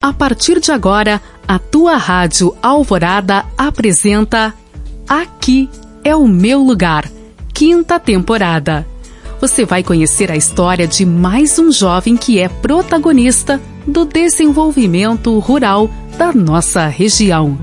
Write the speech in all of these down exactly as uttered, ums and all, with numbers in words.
A partir de agora, a tua Rádio Alvorada apresenta Aqui é o Meu Lugar, quinta temporada. Você vai conhecer a história de mais um jovem que é protagonista do desenvolvimento rural da nossa região.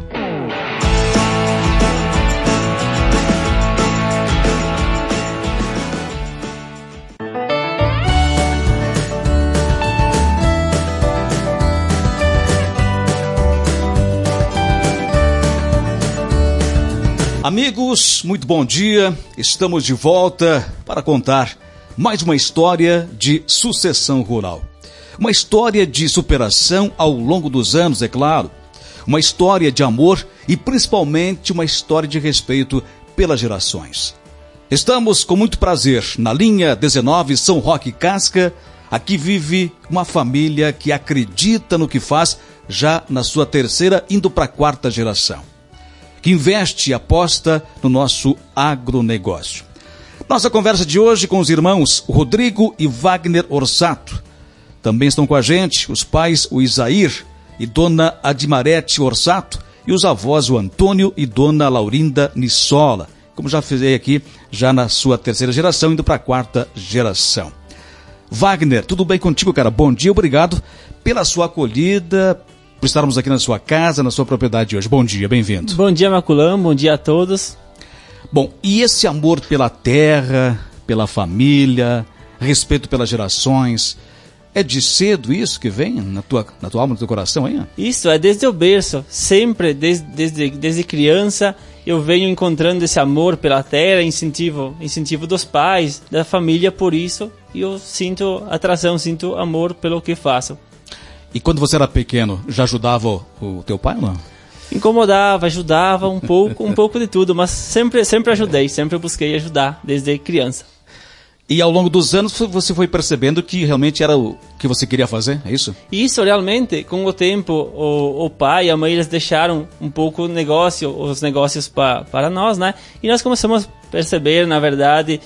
Amigos, muito bom dia. Estamos de volta para contar mais uma história de sucessão rural. Uma história de superação ao longo dos anos, é claro. Uma história de amor e principalmente uma história de respeito pelas gerações. Estamos com muito prazer na linha dezenove São Roque Casca. Aqui vive uma família que acredita no que faz já na sua terceira, indo para a quarta geração, que investe e aposta no nosso agronegócio. Nossa conversa de hoje com os irmãos Rodrigo e Wagner Orsato. Também estão com a gente os pais, o Isair e Dona Adimarete Orsato, e os avós, o Antônio e Dona Laurinda Nissola, como já fiz aqui, já na sua terceira geração, indo para a quarta geração. Wagner, tudo bem contigo, cara? Bom dia, obrigado pela sua acolhida, por estarmos aqui na sua casa, na sua propriedade hoje. Bom dia, bem-vindo. Bom dia, Maculão, bom dia a todos. Bom, e esse amor pela terra, pela família, respeito pelas gerações, é de cedo isso que vem na tua, na tua alma, no teu coração, hein? Isso, é desde o berço, sempre, desde, desde, desde criança, eu venho encontrando esse amor pela terra, incentivo, incentivo dos pais, da família, por isso, e eu sinto atração, sinto amor pelo que faço. E quando você era pequeno, já ajudava o, o teu pai ou não? Incomodava, ajudava um pouco, um pouco de tudo, mas sempre, sempre ajudei, sempre busquei ajudar, desde criança. E ao longo dos anos você foi percebendo que realmente era o que você queria fazer, é isso? Isso, realmente, com o tempo, o, o pai e a mãe, eles deixaram um pouco o negócio, os negócios pa, para nós, né? E nós começamos a perceber, na verdade,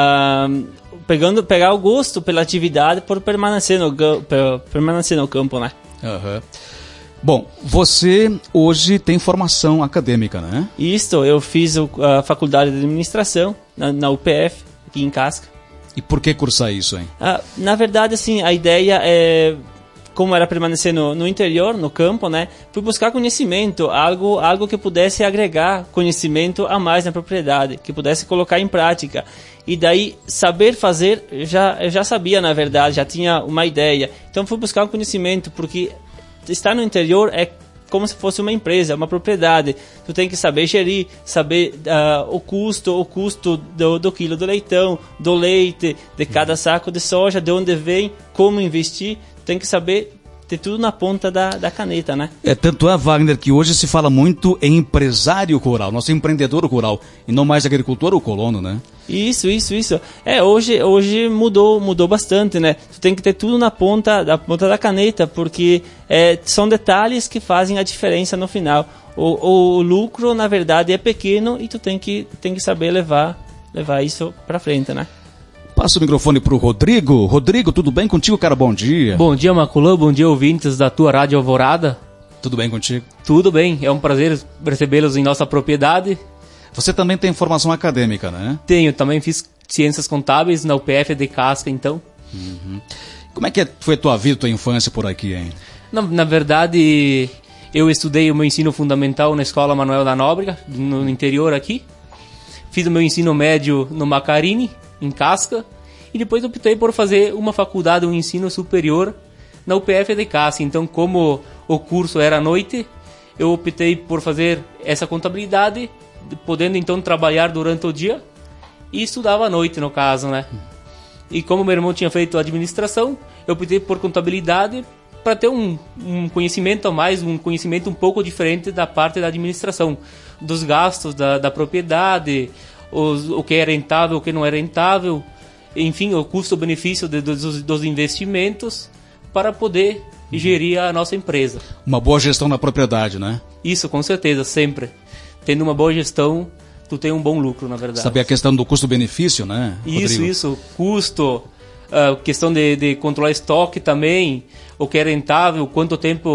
uh, pegando, pegar o gosto pela atividade por permanecer no, per, permanecer no campo, né? Aham. Uhum. Bom, você hoje tem formação acadêmica, né? Isso, eu fiz a faculdade de administração na, na U P F, aqui em Casca. E por que cursar isso, hein? Ah, na verdade, assim, a ideia é, como era permanecer no, no interior, no campo, né? Fui buscar conhecimento, algo, algo que pudesse agregar conhecimento a mais na propriedade, que pudesse colocar em prática. E daí, saber fazer, já, eu já sabia, na verdade, já tinha uma ideia. Então, fui buscar um conhecimento, porque estar no interior é como se fosse uma empresa, uma propriedade. Tu tem que saber gerir, saber uh, o custo, o custo do, do quilo do leitão, do leite, de cada saco de soja, de onde vem, como investir. Tem que saber ter tudo na ponta da, da caneta, né? É, tanto é, Wagner, que hoje se fala muito em empresário rural, nosso empreendedor rural, e não mais agricultor ou colono, né? Isso, isso, isso. É, hoje, hoje mudou, mudou bastante, né? Tu tem que ter tudo na ponta, da ponta da caneta, porque é, são detalhes que fazem a diferença no final. O, o lucro, na verdade, é pequeno e tu tem que, tem que saber levar, levar isso pra frente, né? Passa o microfone pro Rodrigo. Rodrigo, tudo bem contigo, cara? Bom dia. Bom dia, Maculão. Bom dia, ouvintes da tua Rádio Alvorada. Tudo bem contigo? Tudo bem. É um prazer recebê-los em nossa propriedade. Você também tem formação acadêmica, né? Tenho. Também fiz Ciências Contábeis na U P F de Casca, então. Uhum. Como é que foi a tua vida, tua infância por aqui, hein? Na, na verdade, eu estudei o meu ensino fundamental na Escola Manuel da Nóbrega, no interior aqui. Fiz o meu ensino médio no Macarini, em Casca, e depois optei por fazer uma faculdade, um ensino superior na U P F de Casca. Então, como o curso era à noite, eu optei por fazer essa contabilidade, podendo então trabalhar durante o dia e estudava à noite, no caso, né? E como meu irmão tinha feito administração, eu optei por contabilidade para ter um, um conhecimento a mais, um conhecimento um pouco diferente da parte da administração, dos gastos da, da propriedade, Os, o que é rentável, o que não é rentável, enfim, o custo-benefício de, dos, dos investimentos para poder gerir a nossa empresa. Uma boa gestão na propriedade, né? Isso, com certeza, sempre. Tendo uma boa gestão, tu tem um bom lucro, na verdade. Saber a questão do custo-benefício, né, Rodrigo? Isso, isso, custo, a questão de, de controlar estoque também, o que é rentável, quanto tempo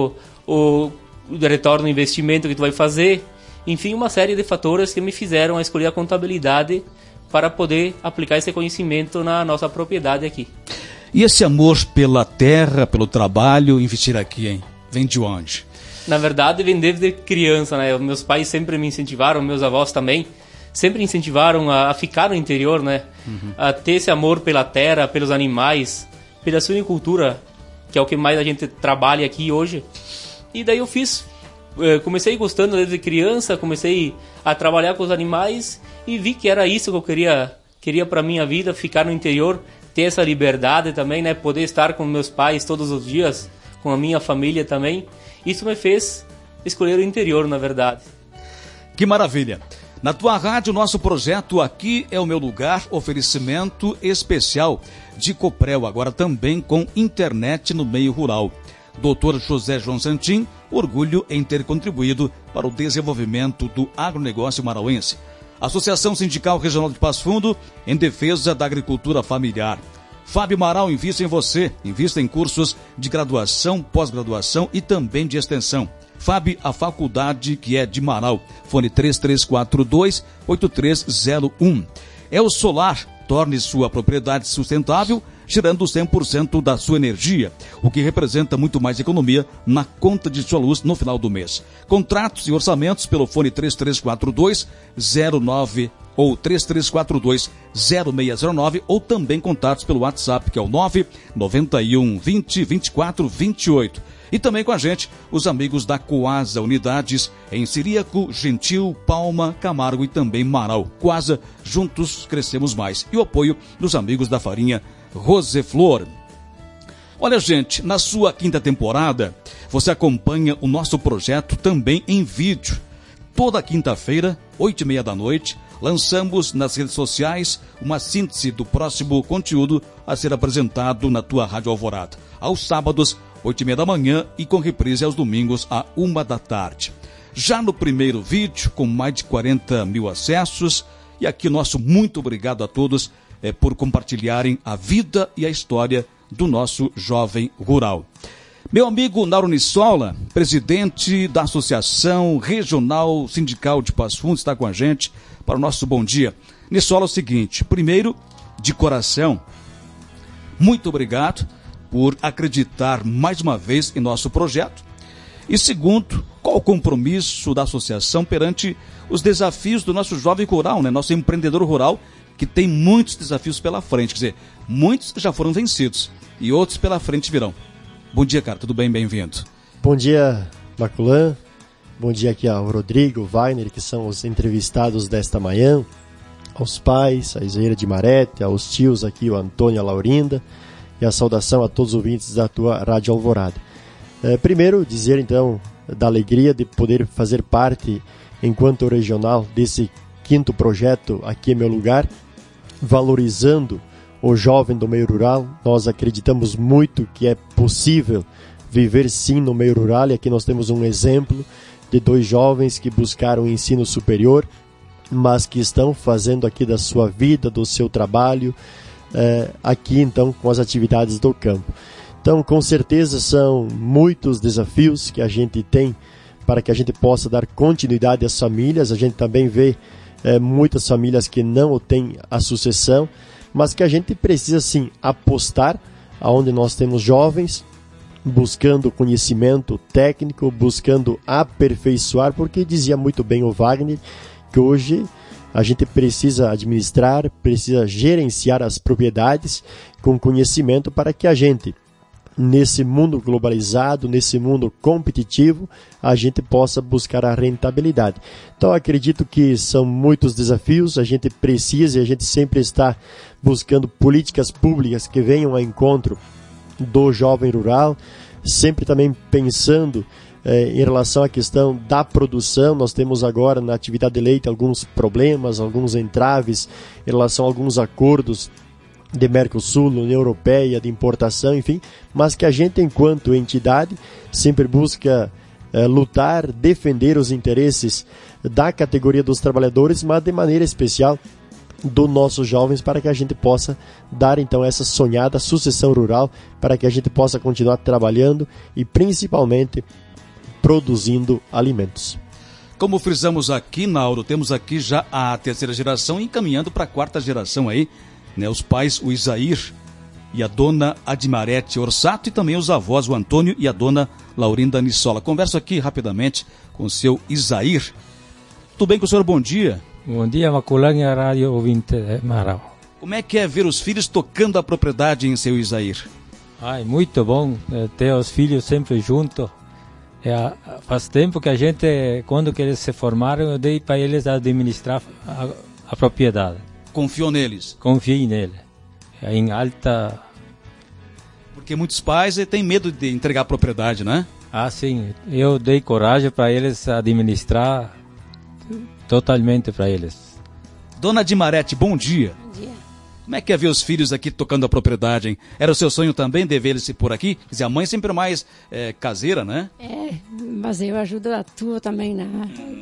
o, o retorno do investimento que tu vai fazer, enfim, uma série de fatores que me fizeram a escolher a contabilidade para poder aplicar esse conhecimento na nossa propriedade aqui. E esse amor pela terra, pelo trabalho, investir aqui, hein? Vem de onde? Na verdade, vem desde criança, né? Meus pais sempre me incentivaram, meus avós também, sempre incentivaram a, a ficar no interior, né? Uhum. A ter esse amor pela terra, pelos animais, pela suinicultura, que é o que mais a gente trabalha aqui hoje. E daí eu fiz, comecei gostando desde criança, comecei a trabalhar com os animais e vi que era isso que eu queria, queria para minha vida, ficar no interior, ter essa liberdade também, né? Poder estar com meus pais todos os dias, com a minha família também. Isso me fez escolher o interior, na verdade. Que maravilha! Na tua rádio, nosso projeto Aqui é o Meu Lugar, oferecimento especial de Coprel, agora também com internet no meio rural. doutor José João Santim, orgulho em ter contribuído para o desenvolvimento do agronegócio marauense. Associação Sindical Regional de Passo Fundo, em defesa da agricultura familiar. Fábio Marau, invista em você, invista em cursos de graduação, pós-graduação e também de extensão. Fábio, a faculdade que é de Marau, fone três três quatro dois, oito três zero um. É o Solar, torne sua propriedade sustentável, gerando cem por cento da sua energia, o que representa muito mais economia na conta de sua luz no final do mês. Contratos e orçamentos pelo fone três três quatro dois, zero nove ou três três quatro dois, zero seis zero nove ou também contatos pelo WhatsApp, que é o nove nove um, vinte, vinte e quatro, vinte e oito. E também com a gente, os amigos da Coasa Unidades em Ciríaco, Gentil, Palma, Camargo e também Marau. Coasa, juntos crescemos mais. E o apoio dos amigos da farinha Roseflor. Olha, gente, na sua quinta temporada, você acompanha o nosso projeto também em vídeo. Toda quinta-feira, oito e meia da noite, lançamos nas redes sociais uma síntese do próximo conteúdo a ser apresentado na tua Rádio Alvorada. Aos sábados, oito e meia da manhã e com reprise aos domingos, à uma da tarde. Já no primeiro vídeo, com mais de quarenta mil acessos, e aqui nosso muito obrigado a todos é, por compartilharem a vida e a história do nosso jovem rural. Meu amigo Nauro Nissola, presidente da Associação Regional Sindical de Passo Fundo, está com a gente para o nosso bom dia. Nissola, é o seguinte, primeiro, de coração, muito obrigado por acreditar mais uma vez em nosso projeto. E segundo, qual o compromisso da associação perante os desafios do nosso jovem rural, né? Nosso empreendedor rural, que tem muitos desafios pela frente. Quer dizer, muitos já foram vencidos e outros pela frente virão. Bom dia, cara. Tudo bem? Bem-vindo. Bom dia, Maculan. Bom dia aqui ao Rodrigo, Weiner, que são os entrevistados desta manhã. Aos pais, a Isaíra de Marete, aos tios aqui, o Antônio e a Laurinda. E a saudação a todos os ouvintes da tua Rádio Alvorada. É, primeiro, dizer então da alegria de poder fazer parte, enquanto regional, desse quinto projeto Aqui é Meu Lugar, valorizando o jovem do meio rural. Nós acreditamos muito que é possível viver sim no meio rural, e aqui nós temos um exemplo de dois jovens que buscaram ensino superior, mas que estão fazendo aqui da sua vida, do seu trabalho, É, aqui então com as atividades do campo. Então, com certeza são muitos desafios que a gente tem para que a gente possa dar continuidade às famílias. A gente também vê é, muitas famílias que não têm a sucessão, mas que a gente precisa sim apostar aonde nós temos jovens buscando conhecimento técnico, buscando aperfeiçoar, porque dizia muito bem o Wagner que hoje a gente precisa administrar, precisa gerenciar as propriedades com conhecimento para que a gente, nesse mundo globalizado, nesse mundo competitivo, a gente possa buscar a rentabilidade. Então, acredito que são muitos desafios, a gente precisa e a gente sempre está buscando políticas públicas que venham ao encontro do jovem rural, sempre também pensando É, em relação à questão da produção. Nós temos agora na atividade de leite alguns problemas, alguns entraves em relação a alguns acordos de Mercosul, União Europeia, de importação, enfim, mas que a gente, enquanto entidade, sempre busca é, lutar, defender os interesses da categoria dos trabalhadores, mas de maneira especial dos nossos jovens, para que a gente possa dar então essa sonhada sucessão rural, para que a gente possa continuar trabalhando e principalmente produzindo alimentos. Como frisamos aqui, Nauro, temos aqui já a terceira geração encaminhando para a quarta geração aí, né? Os pais, o Isair e a dona Admarete Orsato, e também os avós, o Antônio e a dona Laurinda Nissola. Converso aqui rapidamente com o seu Isair. Tudo bem com o senhor? Bom dia. Bom dia, Maculândia, a rádio ouvinte de Marau. Como é que é ver os filhos tocando a propriedade em seu Isair? Ai, muito bom ter os filhos sempre juntos. É, faz tempo que a gente, quando que eles se formaram, eu dei para eles administrar a, a propriedade. Confiou neles? Confiei nele. É em alta... Porque muitos pais têm medo de entregar a propriedade, né? Ah, sim. Eu dei coragem para eles administrar totalmente para eles. Dona Admarete, bom dia. Bom dia. Como é que é ver os filhos aqui tocando a propriedade, hein? Era o seu sonho também de ver eles por aqui? Quer dizer, a mãe sempre mais é, caseira, né? É, mas eu ajudo a tua também, né?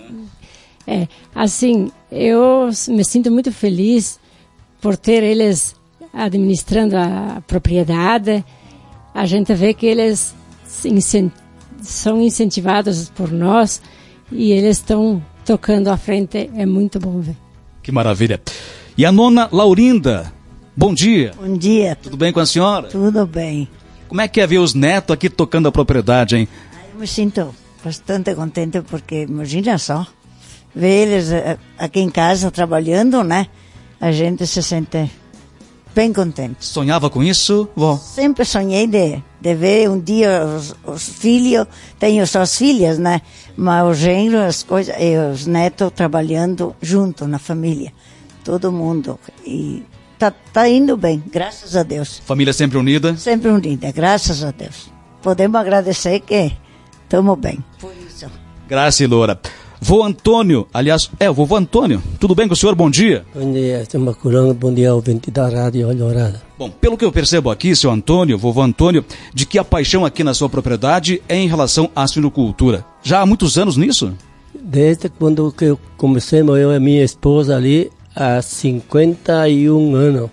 É, assim, eu me sinto muito feliz por ter eles administrando a propriedade. A gente vê que eles incent- são incentivados por nós e eles estão tocando à frente. É muito bom ver. Que maravilha. E a nona Laurinda, bom dia. Bom dia. Tudo bem com a senhora? Tudo bem. Como é que é ver os netos aqui tocando a propriedade, hein? Eu me sinto bastante contente porque, imagina só, ver eles aqui em casa trabalhando, né? A gente se sente bem contente. Sonhava com isso, vó? Sempre sonhei de, de ver um dia os, os filhos, tenho só as filhas, né? Mas os genros, as coisas, e os netos trabalhando junto na família. Todo mundo. E tá, tá indo bem, graças a Deus. Família sempre unida? Sempre unida, graças a Deus. Podemos agradecer que estamos bem. Por isso. Graça e loura. Vô Antônio, aliás, é o vovô Antônio. Tudo bem com o senhor? Bom dia. Bom dia, estamos curando. Bom dia, ouvinte da Rádio Alvorada. Bom, pelo que eu percebo aqui, seu Antônio, vovô Antônio, de que a paixão aqui na sua propriedade é em relação à suinocultura. Já há muitos anos nisso? Desde quando que eu comecemos, eu e minha esposa ali, há cinquenta e um anos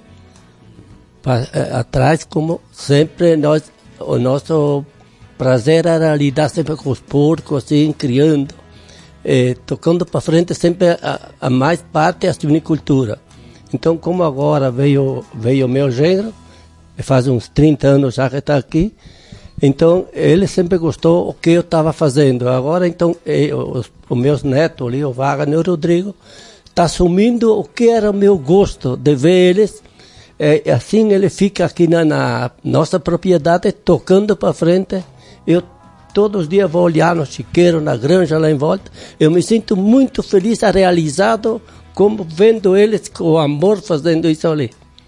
atrás, como sempre, nós, o nosso prazer era lidar sempre com os porcos, assim, criando, eh, tocando para frente sempre a, a mais parte a suinicultura. Então, como agora veio veio meu genro, faz uns trinta anos já que está aqui, então ele sempre gostou do que eu estava fazendo. Agora, então, eh, os, os meus netos ali, o Wagner e o Rodrigo, está assumindo o que era o meu gosto de ver eles. É, assim ele fica aqui na, na nossa propriedade, tocando para frente. Eu todos os dias vou olhar no chiqueiro, na granja lá em volta. Eu me sinto muito feliz, realizado, como vendo eles com amor fazendo isso ali.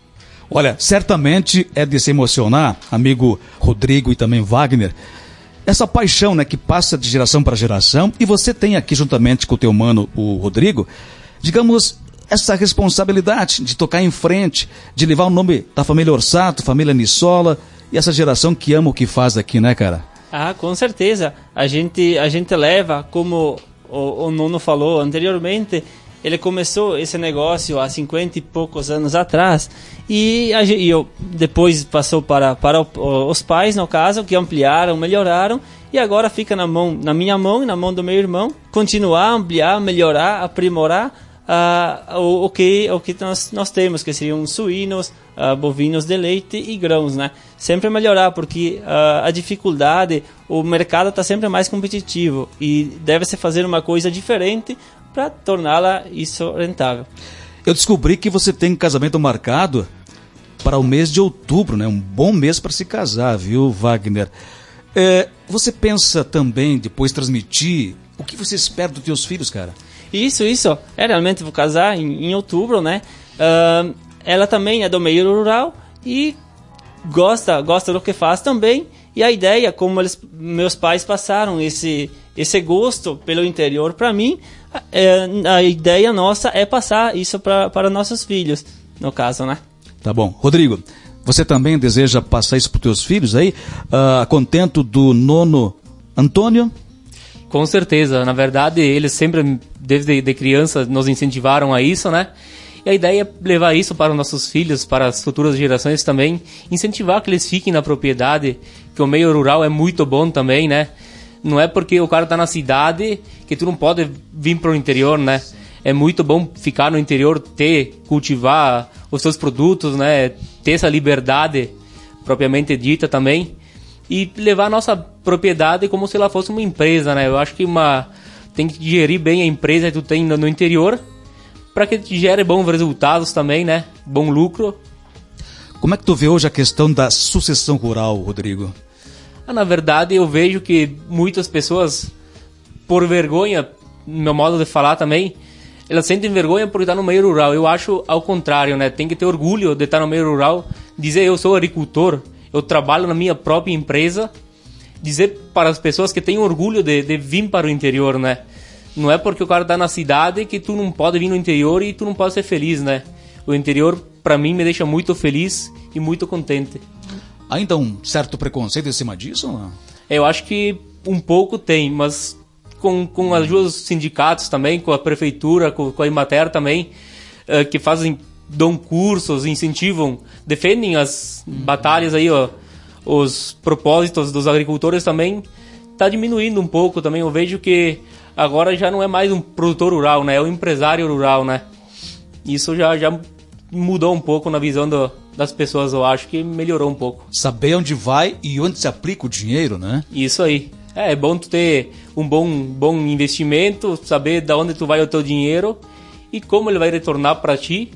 Olha, certamente é de se emocionar, amigo Rodrigo e também Wagner, essa paixão, né, que passa de geração para geração, e você tem aqui juntamente com o teu mano, o Rodrigo, digamos, essa responsabilidade de tocar em frente, de levar o nome da família Orsato, família Nissola, e essa geração que ama o que faz aqui, né, cara? Ah, com certeza. A gente, a gente leva, como o, o Nono falou anteriormente, ele começou esse negócio há cinquenta e poucos anos atrás, e, a, e eu, depois passou para, para o, os pais, no caso, que ampliaram, melhoraram, e agora fica na, mão, na minha mão e na mão do meu irmão, continuar, ampliar, melhorar, aprimorar, Uh, o, o que, o que nós, nós temos, que seriam suínos, uh, bovinos de leite e grãos, né? Sempre melhorar, porque uh, a dificuldade, o mercado está sempre mais competitivo e deve-se fazer uma coisa diferente para torná-la isso rentável. Eu descobri que você tem um casamento marcado para o mês de outubro, né? Um bom mês para se casar, viu, Wagner? É, você pensa também depois transmitir o que você espera dos teus filhos, cara? Isso, isso. É, realmente vou casar em, em outubro, né? Uh, ela também é do meio rural e gosta, gosta do que faz também. E a ideia, como eles, meus pais passaram esse, esse gosto pelo interior para mim, é, a ideia nossa é passar isso pra, para nossos filhos, no caso, né? Tá bom. Rodrigo, você também deseja passar isso para os teus filhos aí? Uh, contento do nono Antônio? Com certeza, na verdade eles sempre, desde de criança, nos incentivaram a isso, né? E a ideia é levar isso para os nossos filhos, para as futuras gerações também, incentivar que eles fiquem na propriedade, que o meio rural é muito bom também, né? Não é porque o cara tá na cidade que tu não pode vir pro interior, né? É muito bom ficar no interior, ter, cultivar os seus produtos, né? Ter essa liberdade propriamente dita também. E levar a nossa propriedade como se ela fosse uma empresa, né? Eu acho que uma, tem que gerir bem a empresa que tu tem no interior para que te gere bons resultados também, né? Bom lucro. Como é que tu vê hoje a questão da sucessão rural, Rodrigo? Ah, na verdade, eu vejo que muitas pessoas, por vergonha, no meu modo de falar também, elas sentem vergonha por estar no meio rural. Eu acho ao contrário, né? Tem que ter orgulho de estar no meio rural, dizer eu sou agricultor, eu trabalho na minha própria empresa, dizer para as pessoas que têm orgulho de, de vir para o interior, né? Não é porque o cara está na cidade que tu não pode vir no interior e tu não pode ser feliz, né? O interior, para mim, me deixa muito feliz e muito contente. Ainda um certo preconceito em cima disso? Não? Eu acho que um pouco tem, mas com, com a ajuda dos sindicatos também, com a prefeitura, com, com a Emater também, uh, que fazem, dão cursos, incentivam, defendem as batalhas aí, ó, os propósitos dos agricultores também, tá diminuindo um pouco também. Eu vejo que agora já não é mais um produtor rural, né? É um empresário rural, né? Isso já, já mudou um pouco na visão do, das pessoas, eu acho que melhorou um pouco. Saber onde vai e onde se aplica o dinheiro, né? Isso aí. É, é bom tu ter um bom, bom investimento, saber de onde tu vai o teu dinheiro e como ele vai retornar para ti.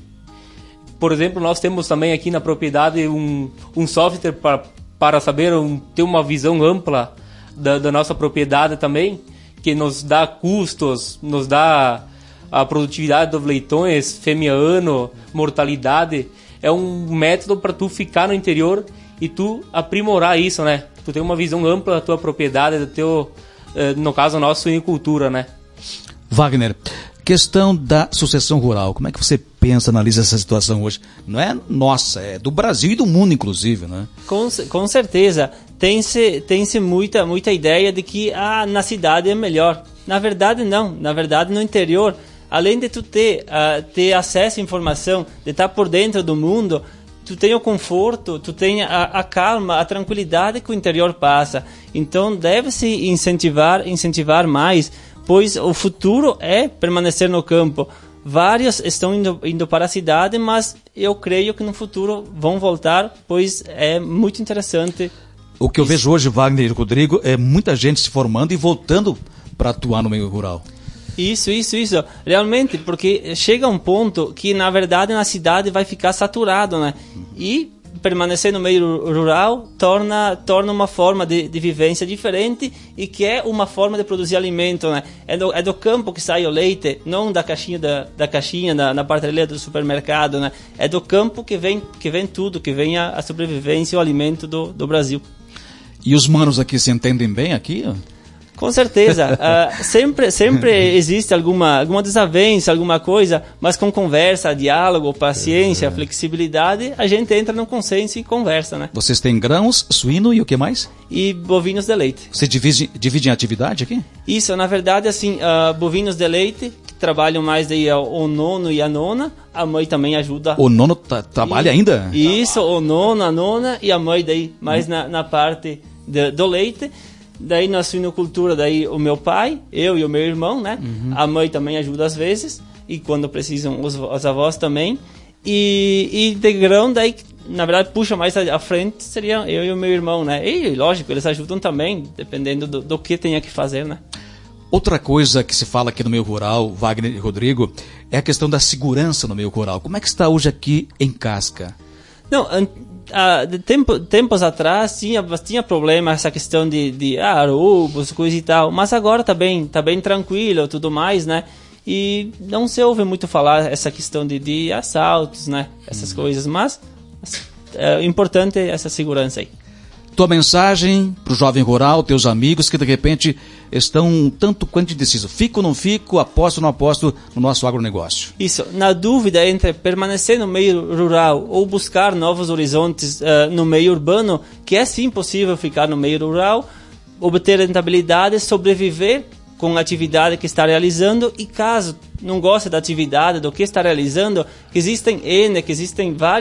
Por exemplo, nós temos também aqui na propriedade um, um software pra, para saber, um, ter uma visão ampla da, da nossa propriedade também, que nos dá custos, nos dá a produtividade dos leitões, fêmea-ano, mortalidade. É um método para tu ficar no interior e tu aprimorar isso, né? Tu ter uma visão ampla da tua propriedade, do teu, no caso, a nossa suinicultura, né? Wagner, questão da sucessão rural. Como é que você pensa, analisa essa situação hoje? Não é nossa, é do Brasil e do mundo, inclusive, né? Com, com certeza. Tem-se tem-se muita, muita ideia de que ah, na cidade é melhor. Na verdade, não. Na verdade, no interior, além de tu ter, uh, ter acesso à informação, de estar por dentro do mundo, tu tem o conforto, tu tem a, a calma, a tranquilidade que o interior passa. Então, deve-se incentivar, incentivar mais, pois o futuro é permanecer no campo. Vários estão indo, indo para a cidade, mas eu creio que no futuro vão voltar, pois é muito interessante. O que eu vejo hoje, Wagner e Rodrigo, é muita gente se formando e voltando para atuar no meio rural. Isso, isso, isso. Realmente, porque chega um ponto que, na verdade, na cidade vai ficar saturado, né? E permanecer no meio rural torna, torna uma forma de, de vivência diferente e que é uma forma de produzir alimento, né? É do, é do campo que sai o leite, não da caixinha, da, da caixinha na, na prateleira do supermercado, né? É do campo que vem, que vem tudo, que vem a, a sobrevivência e o alimento do, do Brasil. E os manos aqui se entendem bem aqui? Com certeza. uh, sempre, sempre existe alguma, alguma desavença, alguma coisa, mas com conversa, diálogo, paciência, é. flexibilidade, a gente entra num consenso e conversa, né? Vocês têm grãos, suíno e o que mais? E bovinos de leite. Você divide, dividem a atividade aqui? Isso, na verdade, assim, uh, bovinos de leite, que trabalham mais daí o nono e a nona, a mãe também ajuda. O nono tra- trabalha e, ainda? Isso, o nono, a nona e a mãe daí, mais hum. na, na parte de, do leite. Daí na suinocultura, daí o meu pai, eu e o meu irmão, né? Uhum. A mãe também ajuda às vezes, e quando precisam os, os avós também. E, e de grão, daí, na verdade, puxa mais à frente, seria eu e o meu irmão, né? E lógico, eles ajudam também, dependendo do, do que tenha que fazer, né? Outra coisa que se fala aqui no meio rural, Wagner e Rodrigo, é a questão da segurança no meio rural. Como é que está hoje aqui em Casca? Não, Uh, de tempo, tempos atrás tinha, tinha problema essa questão de, de ah, roubos, coisa e tal, mas agora tá bem, tá bem tranquilo, tudo mais, né? E não se ouve muito falar essa questão de, de assaltos, né? Essas hum. coisas, mas é importante essa segurança aí. Tua mensagem pro jovem rural, teus amigos que de repente estão um tanto quanto indecisos. Fico ou não fico, aposto ou não aposto no nosso agronegócio? Isso, na dúvida entre permanecer no meio rural ou buscar novos horizontes uh, no meio urbano, que é sim possível ficar no meio rural, obter rentabilidade, sobreviver com a atividade que está realizando e caso não goste da atividade, do que está realizando, que existem N, que existem várias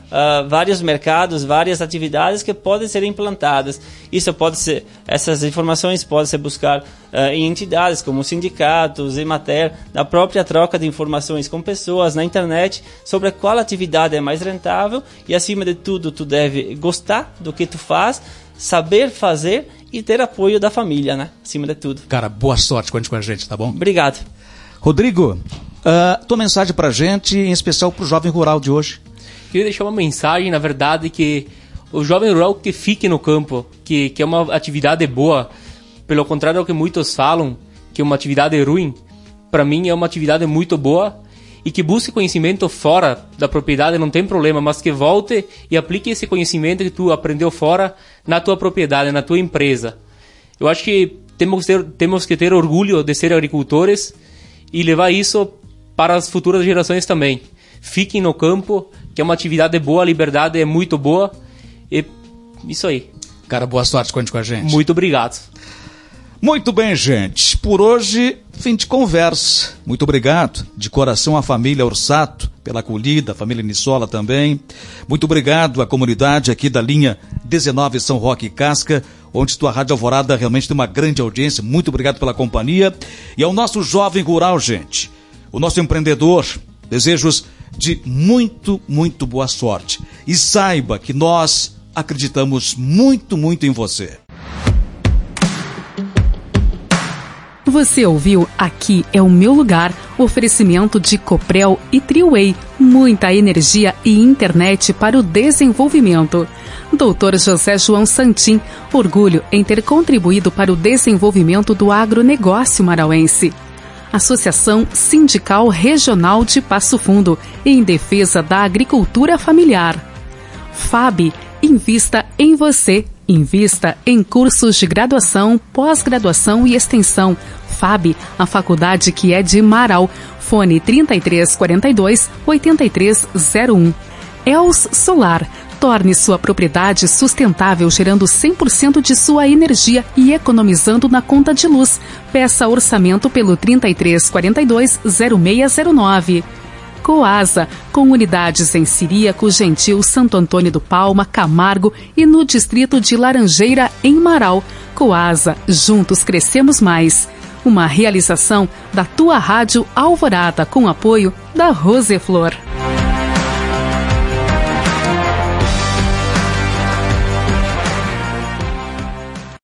uh, vários mercados, várias atividades que podem ser implantadas. Isso pode ser, essas informações podem ser buscar uh, em entidades como sindicatos, Emater, na própria troca de informações com pessoas na internet sobre qual atividade é mais rentável e, acima de tudo, tu deve gostar do que tu faz, saber fazer e ter apoio da família, né? Acima de tudo. Cara, boa sorte, conte com a gente, tá bom? Obrigado. Rodrigo, uh, tua mensagem pra gente, em especial pro jovem rural de hoje. Queria deixar uma mensagem, na verdade, que o jovem rural que fique no campo, que, que é uma atividade boa, pelo contrário do que muitos falam, que é uma atividade ruim, para mim é uma atividade muito boa, e que busque conhecimento fora da propriedade, não tem problema, mas que volte e aplique esse conhecimento que tu aprendeu fora na tua propriedade, na tua empresa. Eu acho que temos que ter, temos que ter orgulho de ser agricultores e levar isso para as futuras gerações também. Fiquem no campo, que é uma atividade boa, a liberdade é muito boa, e isso aí. Cara, boa sorte, conte com a gente. Muito obrigado. Muito bem, gente. Por hoje, fim de conversa. Muito obrigado de coração à família Orsato pela acolhida, a família Nissola também. Muito obrigado à comunidade aqui da linha dezenove São Roque e Casca, onde tua Rádio Alvorada realmente tem uma grande audiência. Muito obrigado pela companhia. E ao nosso jovem rural, gente, o nosso empreendedor, desejos de muito, muito boa sorte. E saiba que nós acreditamos muito, muito em você. Você ouviu Aqui é o Meu Lugar, oferecimento de Coprel e Triway, muita energia e internet para o desenvolvimento. doutor José João Santim, orgulho em ter contribuído para o desenvolvimento do agronegócio marauense. Associação Sindical Regional de Passo Fundo, em defesa da agricultura familiar. F A B, invista em você. Invista em cursos de graduação, pós-graduação e extensão. F A B, a faculdade que é de Marau. Fone trinta e três quarenta e dois, oitenta e três zero um. Els Solar. Torne sua propriedade sustentável, gerando cem por cento de sua energia e economizando na conta de luz. Peça orçamento pelo trinta e três quarenta e dois, zero seis zero nove. Coasa, com unidades em Ciríaco, Gentil, Santo Antônio do Palma, Camargo e no distrito de Laranjeira, em Marau. Coasa, juntos crescemos mais. Uma realização da tua Rádio Alvorada, com apoio da Roseflor.